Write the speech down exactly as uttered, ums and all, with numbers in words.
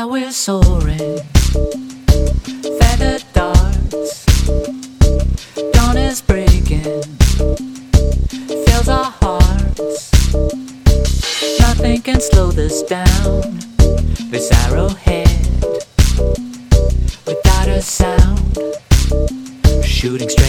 we're soaring, feathered darts. Dawn is breaking, fills our hearts. Nothing can slow this down, this arrowhead, without a sound, shooting straight